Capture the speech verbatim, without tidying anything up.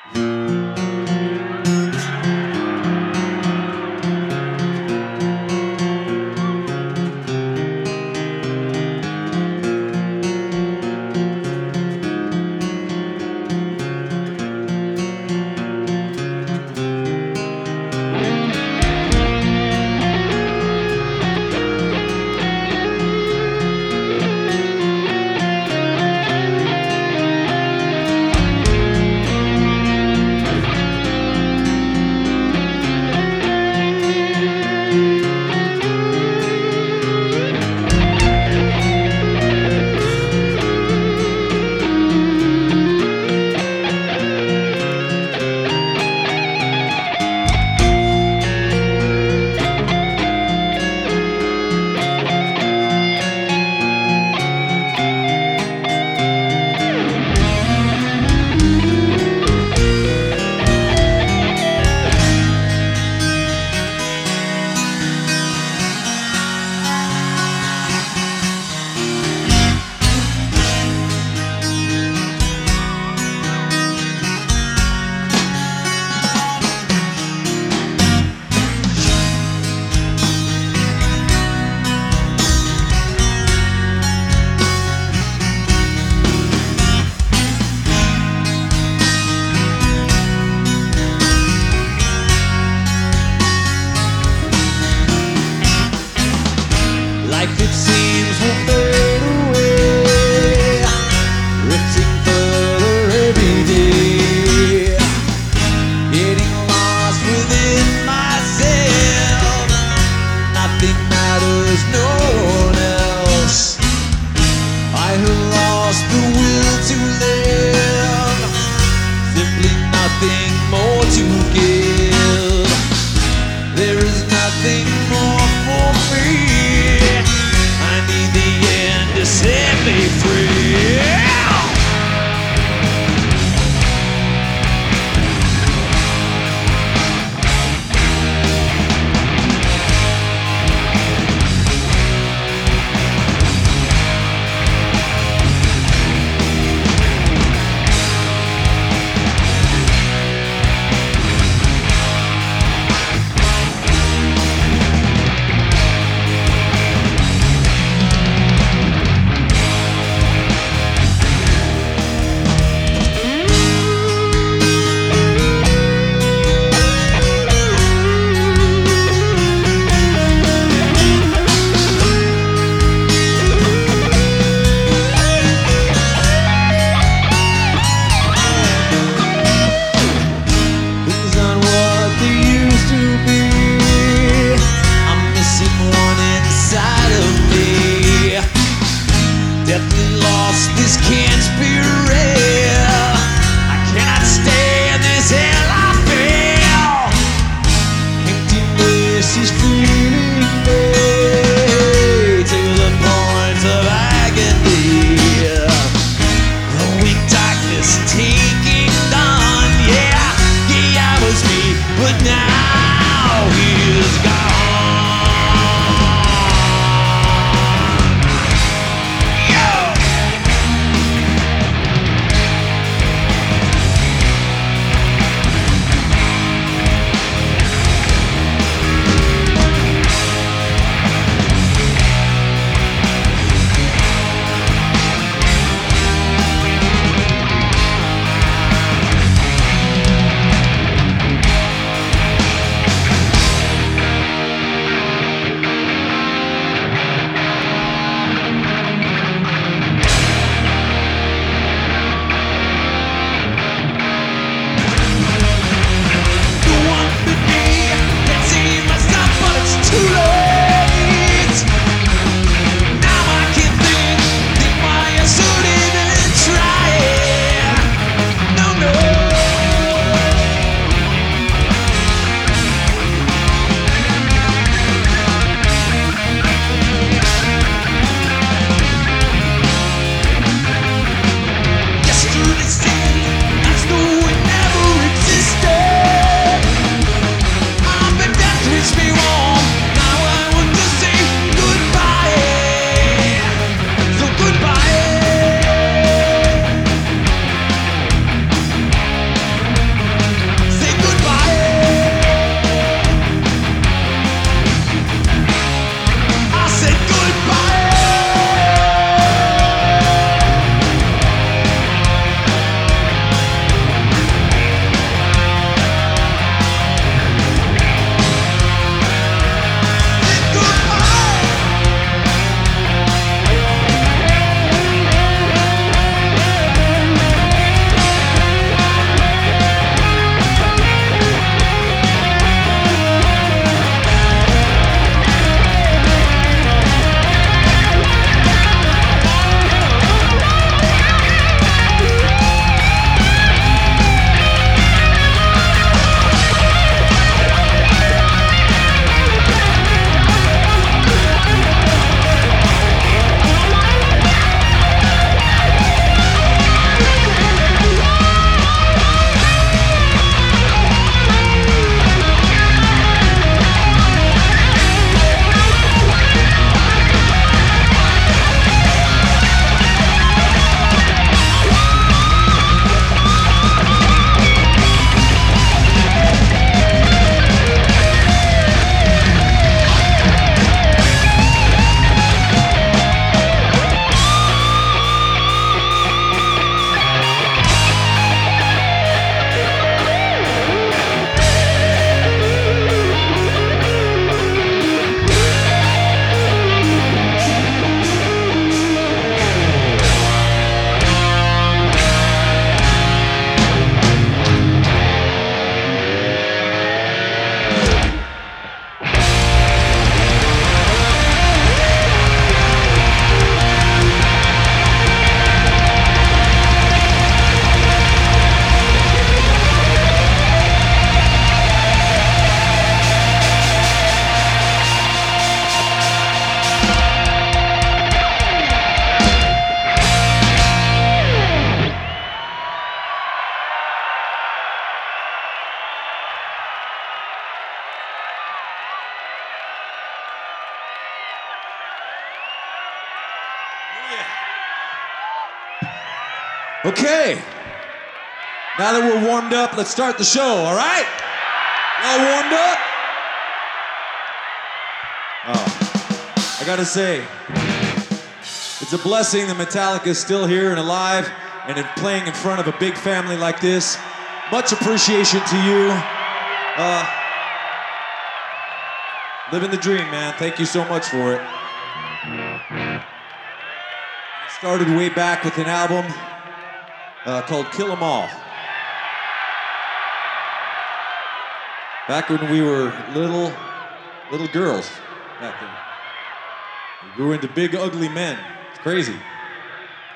Life it seems will fade away, drifting further every day, getting lost within myself. Nothing matters, no one else. I have lost the will to live, simply nothing more to give. There is nothing more for me. I need the end to set me free. Okay. Now that we're warmed up, let's start the show, all right? All warmed up? Oh, I gotta say, it's a blessing that Metallica's still here and alive and playing in front of a big family like this. Much appreciation to you. Uh, living the dream, man. Thank you so much for it. I started way back with an album uh, called Kill 'Em All. Back when we were little, little girls back then. We grew into big, ugly men. It's crazy.